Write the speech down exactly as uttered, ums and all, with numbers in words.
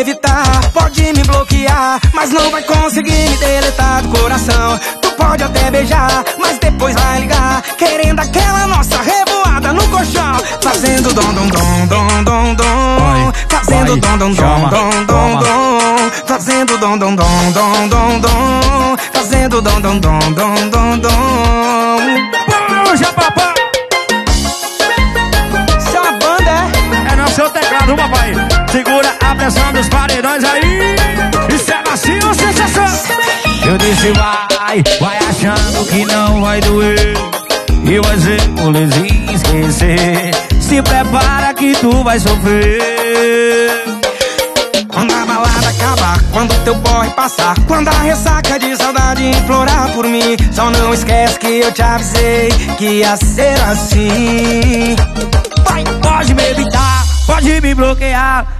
evitar, pode me bloquear, mas não vai conseguir me deletar do coração. Tu pode até beijar, mas depois vai ligar, querendo aquela nossa revoada no colchão. Fazendo dom dom dom dom dom dom, fazendo dom dom dom dom dom dom, fazendo dom dom dom dom dom dom, fazendo dom dom dom dom dom dom. Puxa, papai! Essa banda é... É no seu teclado, papai. Segura a pressão dos paredões aí. Isso é macio ou sensação? Eu disse vai, vai achando que não vai doer, e vai ser molezinho esquecer. Se prepara que tu vai sofrer. Quando a balada acabar, quando teu porre passar, quando a ressaca de saudade implorar por mim, só não esquece que eu te avisei que ia ser assim. Vai, pode me evitar, pode me bloquear,